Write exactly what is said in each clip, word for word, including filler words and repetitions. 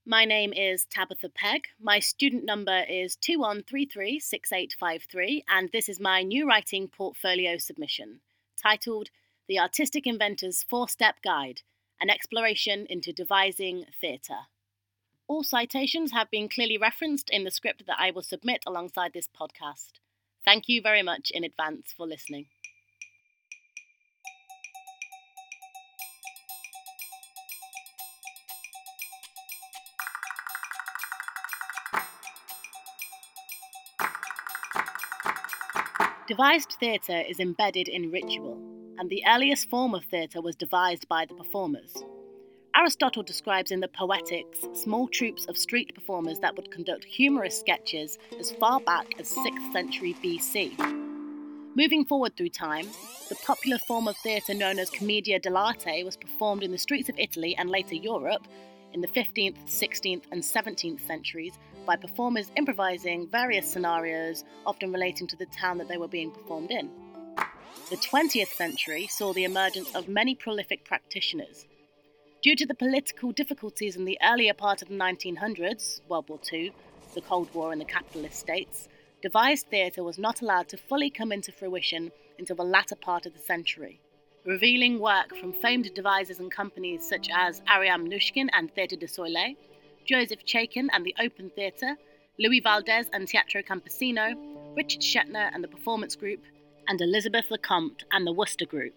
My name is Tabitha Pegg. My student number is two one three three six eight five three, and this is my new writing portfolio submission, titled The Artistic Inventor's Four-Step Guide, an exploration into devising theatre. All citations have been clearly referenced in the script that I will submit alongside this podcast. Thank you very much in advance for listening. Devised theatre is embedded in ritual, and the earliest form of theatre was devised by the performers. Aristotle describes in the Poetics small troupes of street performers that would conduct humorous sketches as far back as sixth century B C. Moving forward through time, the popular form of theatre known as commedia dell'arte was performed in the streets of Italy and later Europe in the fifteenth, sixteenth and seventeenth centuries by performers improvising various scenarios, often relating to the town that they were being performed in. The twentieth century saw the emergence of many prolific practitioners. Due to the political difficulties in the earlier part of the nineteen hundreds, World War Two, the Cold War and the capitalist states, devised theatre was not allowed to fully come into fruition until the latter part of the century, revealing work from famed devisers and companies such as Ariam Mnouchkine and Theatre du Soleil, Joseph Chaikin and the Open Theatre, Louis Valdez and Teatro Campesino, Richard Shetner and the Performance Group, and Elizabeth Lecomte and the Worcester Group.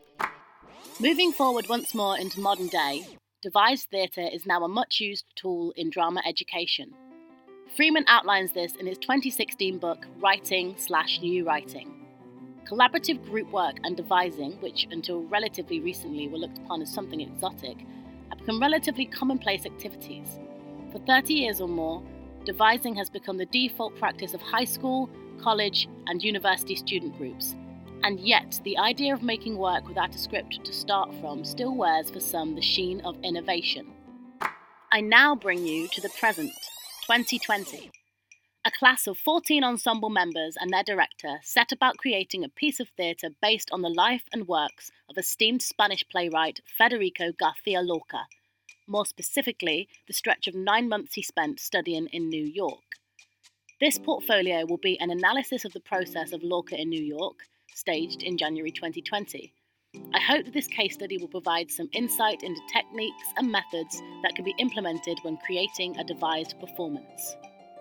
Moving forward once more into modern day, devised theatre is now a much-used tool in drama education. Freeman outlines this in his twenty sixteen book, Writing slash New Writing. Collaborative group work and devising, which until relatively recently were looked upon as something exotic, have become relatively commonplace activities. For thirty years or more, devising has become the default practice of high school, college, and university student groups. And yet, the idea of making work without a script to start from still wears for some the sheen of innovation. I now bring you to the present, twenty twenty. A class of fourteen ensemble members and their director set about creating a piece of theatre based on the life and works of esteemed Spanish playwright Federico García Lorca, more specifically, the stretch of nine months he spent studying in New York. This portfolio will be an analysis of the process of Lorca in New York, staged in January twenty twenty. I hope that this case study will provide some insight into techniques and methods that can be implemented when creating a devised performance.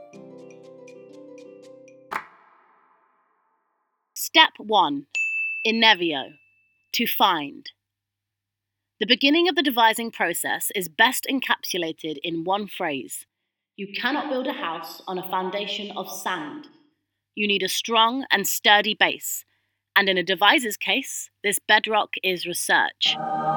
Step one. Inevio. To find. The beginning of the devising process is best encapsulated in one phrase. You cannot build a house on a foundation of sand. You need a strong and sturdy base, and in a deviser's case, this bedrock is research.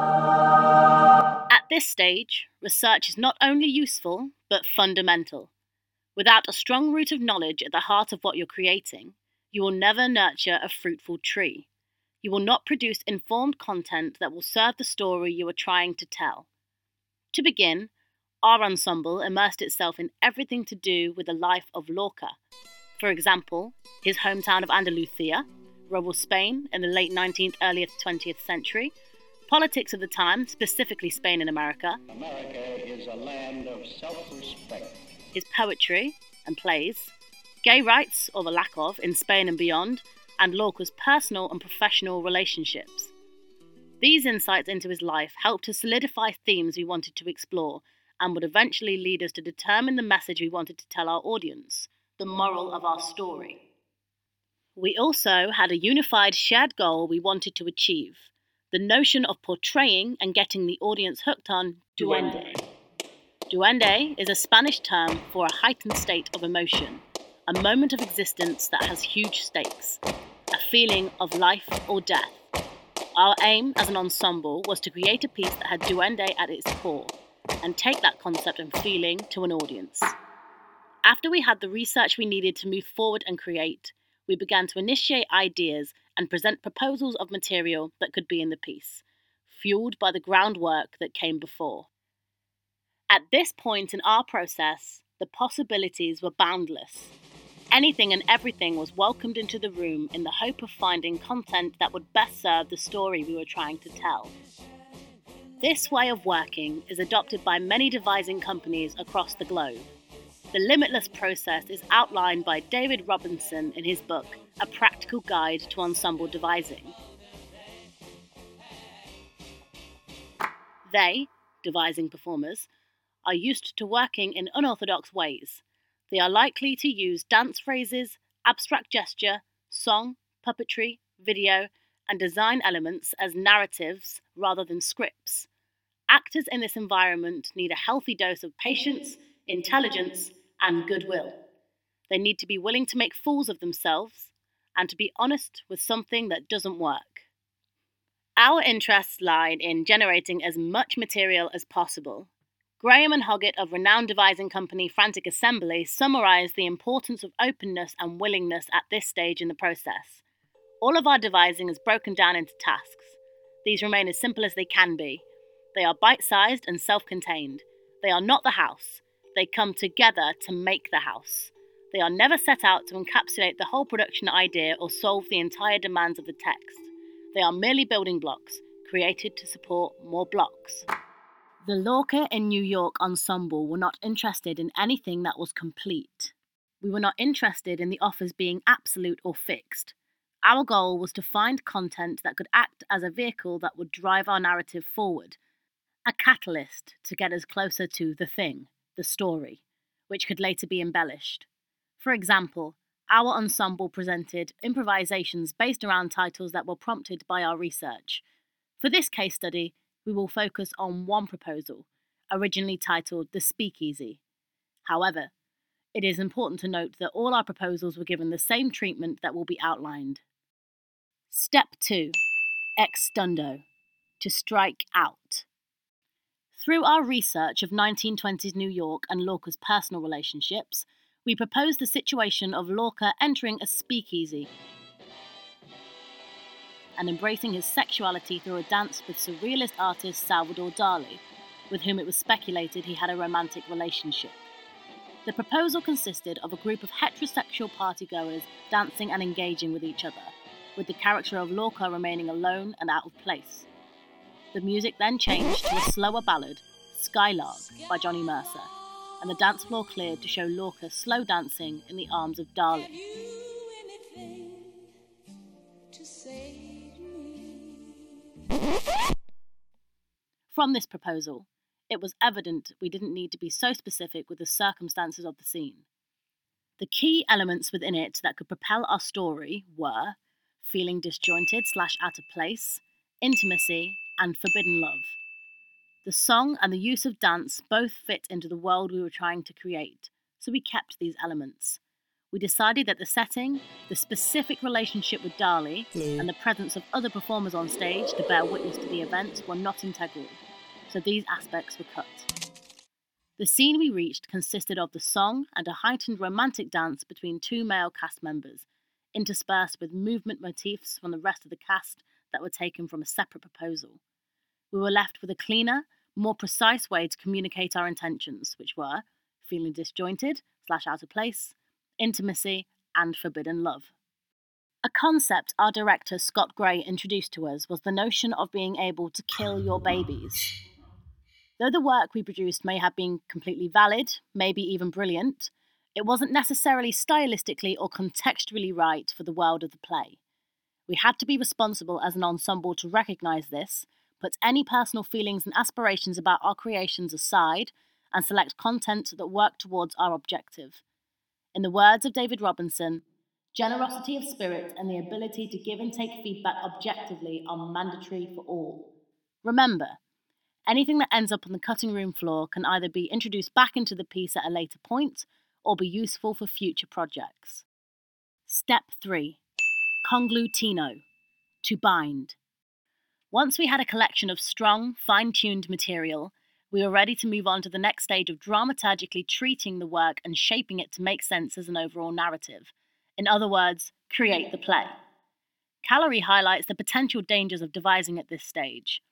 At this stage, research is not only useful, but fundamental. Without a strong root of knowledge at the heart of what you're creating, you will never nurture a fruitful tree. You will not produce informed content that will serve the story you are trying to tell. To begin, our ensemble immersed itself in everything to do with the life of Lorca. For example, his hometown of Andalusia, rural Spain in the late nineteenth, early twentieth century, politics of the time, specifically Spain and America, America is a land of self-respect. His poetry and plays, gay rights, or the lack of, in Spain and beyond, and Lorca's personal and professional relationships. These insights into his life helped to solidify themes we wanted to explore and would eventually lead us to determine the message we wanted to tell our audience, the moral of our story. We also had a unified shared goal we wanted to achieve, the notion of portraying and getting the audience hooked on duende. Duende is a Spanish term for a heightened state of emotion, a moment of existence that has huge stakes, a feeling of life or death. Our aim as an ensemble was to create a piece that had duende at its core and take that concept and feeling to an audience. After we had the research we needed to move forward and create, we began to initiate ideas and present proposals of material that could be in the piece, fueled by the groundwork that came before. At this point in our process, the possibilities were boundless. Anything and everything was welcomed into the room in the hope of finding content that would best serve the story we were trying to tell. This way of working is adopted by many devising companies across the globe. The limitless process is outlined by David Robinson in his book, A Practical Guide to Ensemble Devising. They, devising performers, are used to working in unorthodox ways. They are likely to use dance phrases, abstract gesture, song, puppetry, video, and design elements as narratives rather than scripts. Actors in this environment need a healthy dose of patience, intelligence, and goodwill. They need to be willing to make fools of themselves and to be honest with something that doesn't work. Our interests lie in generating as much material as possible. Graham and Hoggett of renowned devising company Frantic Assembly summarise the importance of openness and willingness at this stage in the process. All of our devising is broken down into tasks. These remain as simple as they can be. They are bite-sized and self-contained. They are not the house. They come together to make the house. They are never set out to encapsulate the whole production idea or solve the entire demands of the text. They are merely building blocks, created to support more blocks. The Lorca in New York ensemble were not interested in anything that was complete. We were not interested in the offers being absolute or fixed. Our goal was to find content that could act as a vehicle that would drive our narrative forward, a catalyst to get us closer to the thing, the story, which could later be embellished. For example, our ensemble presented improvisations based around titles that were prompted by our research. For this case study, we will focus on one proposal, originally titled The Speakeasy. However, it is important to note that all our proposals were given the same treatment that will be outlined. Step two. Extundo. To strike out. Through our research of nineteen twenties New York and Lorca's personal relationships, we proposed the situation of Lorca entering a speakeasy and embracing his sexuality through a dance with surrealist artist Salvador Dali, with whom it was speculated he had a romantic relationship. The proposal consisted of a group of heterosexual partygoers dancing and engaging with each other, with the character of Lorca remaining alone and out of place. The music then changed to a slower ballad, Skylark, by Johnny Mercer, and the dance floor cleared to show Lorca slow dancing in the arms of Dali. From this proposal, it was evident we didn't need to be so specific with the circumstances of the scene. The key elements within it that could propel our story were feeling disjointed slash out of place, intimacy, and forbidden love. The song and the use of dance both fit into the world we were trying to create, so we kept these elements. We decided that the setting, the specific relationship with Dali, and the presence of other performers on stage to bear witness to the event were not integral, so these aspects were cut. The scene we reached consisted of the song and a heightened romantic dance between two male cast members, interspersed with movement motifs from the rest of the cast that were taken from a separate proposal. We were left with a cleaner, more precise way to communicate our intentions, which were feeling disjointed slash out of place, intimacy, and forbidden love. A concept our director Scott Gray introduced to us was the notion of being able to kill your babies. Though the work we produced may have been completely valid, maybe even brilliant, it wasn't necessarily stylistically or contextually right for the world of the play. We had to be responsible as an ensemble to recognise this, put any personal feelings and aspirations about our creations aside, and select content that worked towards our objective. In the words of David Robinson, generosity of spirit and the ability to give and take feedback objectively are mandatory for all. Remember, anything that ends up on the cutting room floor can either be introduced back into the piece at a later point or be useful for future projects. Step three. Conglutino. To bind. Once we had a collection of strong, fine-tuned material, we were ready to move on to the next stage of dramaturgically treating the work and shaping it to make sense as an overall narrative. In other words, create the play. Callery highlights the potential dangers of devising at this stage.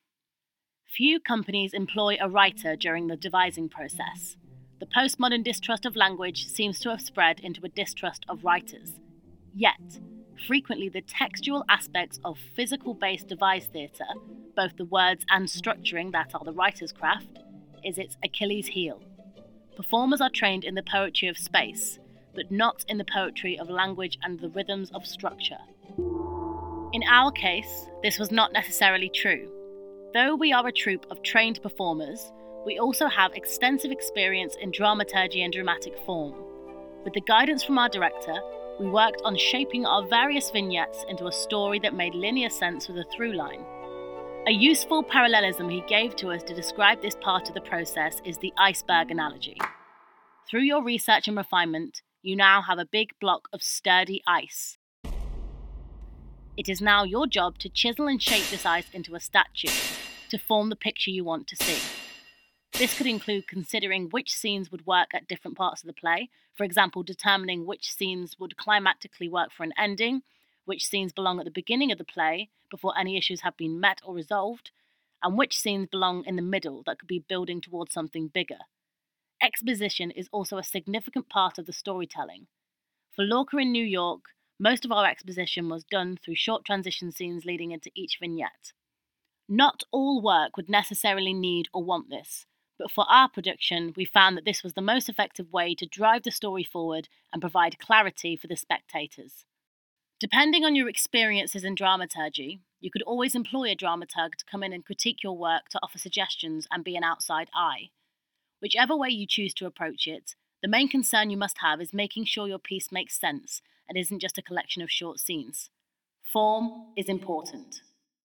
Few companies employ a writer during the devising process. The postmodern distrust of language seems to have spread into a distrust of writers. Yet, frequently the textual aspects of physical-based devised theatre, both the words and structuring that are the writer's craft, is its Achilles heel. Performers are trained in the poetry of space, but not in the poetry of language and the rhythms of structure. In our case, this was not necessarily true. Though we are a troupe of trained performers, we also have extensive experience in dramaturgy and dramatic form. With the guidance from our director, we worked on shaping our various vignettes into a story that made linear sense with a through line. A useful parallelism he gave to us to describe this part of the process is the iceberg analogy. Through your research and refinement, you now have a big block of sturdy ice. It is now your job to chisel and shape this ice into a statue, to form the picture you want to see. This could include considering which scenes would work at different parts of the play, for example, determining which scenes would climactically work for an ending, which scenes belong at the beginning of the play before any issues have been met or resolved, and which scenes belong in the middle that could be building towards something bigger. Exposition is also a significant part of the storytelling. For Lorca in New York, most of our exposition was done through short transition scenes leading into each vignette. Not all work would necessarily need or want this, but for our production, we found that this was the most effective way to drive the story forward and provide clarity for the spectators. Depending on your experiences in dramaturgy, you could always employ a dramaturg to come in and critique your work to offer suggestions and be an outside eye. Whichever way you choose to approach it, the main concern you must have is making sure your piece makes sense and isn't just a collection of short scenes. Form is important.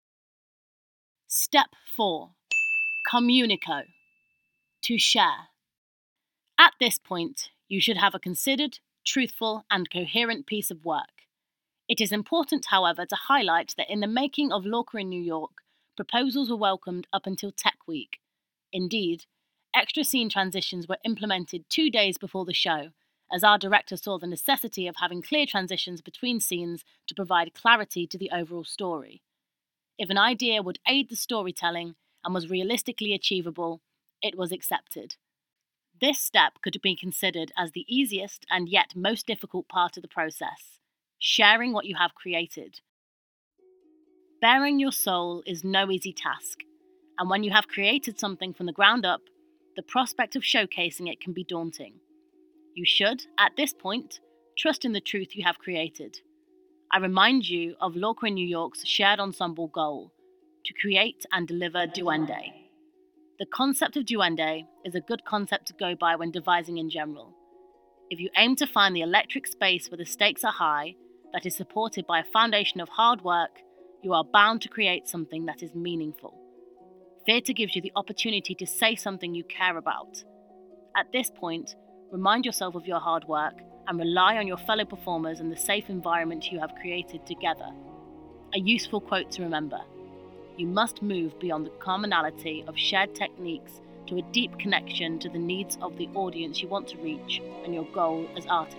Step four. Communico. To share. At this point, you should have a considered, truthful, and coherent piece of work. It is important, however, to highlight that in the making of Lorca in New York, proposals were welcomed up until Tech Week. Indeed, extra scene transitions were implemented two days before the show, as our director saw the necessity of having clear transitions between scenes to provide clarity to the overall story. If an idea would aid the storytelling and was realistically achievable, it was accepted. This step could be considered as the easiest and yet most difficult part of the process, sharing what you have created. Bearing your soul is no easy task, and when you have created something from the ground up, the prospect of showcasing it can be daunting. You should, at this point, trust in the truth you have created. I remind you of Lorca in New York's shared ensemble goal, to create and deliver Duende. The concept of Duende is a good concept to go by when devising in general. If you aim to find the electric space where the stakes are high, that is supported by a foundation of hard work, you are bound to create something that is meaningful. Theatre gives you the opportunity to say something you care about. At this point, remind yourself of your hard work and rely on your fellow performers and the safe environment you have created together. A useful quote to remember: you must move beyond the commonality of shared techniques to a deep connection to the needs of the audience you want to reach and your goal as artists.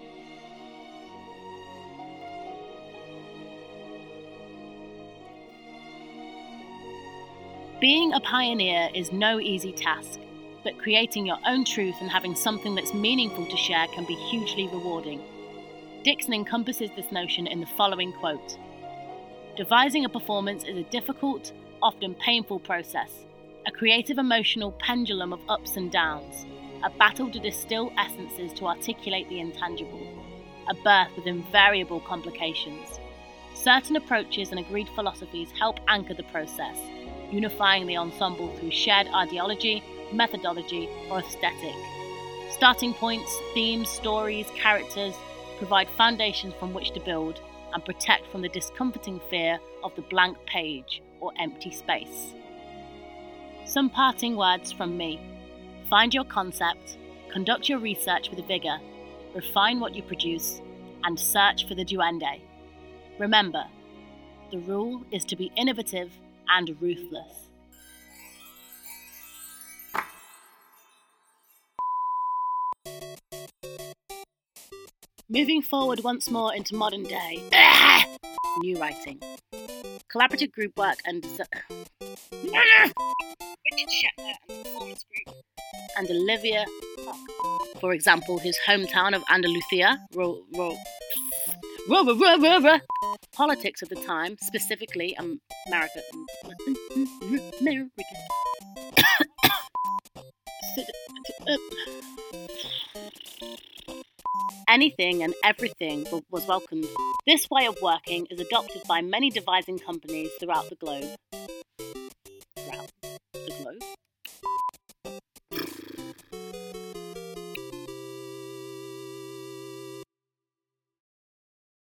Being a pioneer is no easy task, but creating your own truth and having something that's meaningful to share can be hugely rewarding. Dixon encompasses this notion in the following quote: devising a performance is a difficult, often painful process, a creative emotional pendulum of ups and downs, a battle to distill essences to articulate the intangible, a birth with invariable complications. Certain approaches and agreed philosophies help anchor the process, unifying the ensemble through shared ideology, methodology, or aesthetic. Starting points, themes, stories, characters provide foundations from which to build and protect from the discomforting fear of the blank page or empty space. Some parting words from me. Find your concept, conduct your research with vigour, refine what you produce, and search for the Duende. Remember, the rule is to be innovative and ruthless. Moving forward once more into modern day, new writing, collaborative group work and Richard Shetler and performance group, and Olivia, for example, his hometown of Andalusia, ro, ro, ro, ro, ro, ro, ro, politics of the time, specifically um, America. America. Anything and everything was welcomed. This way of working is adopted by many devising companies throughout the globe.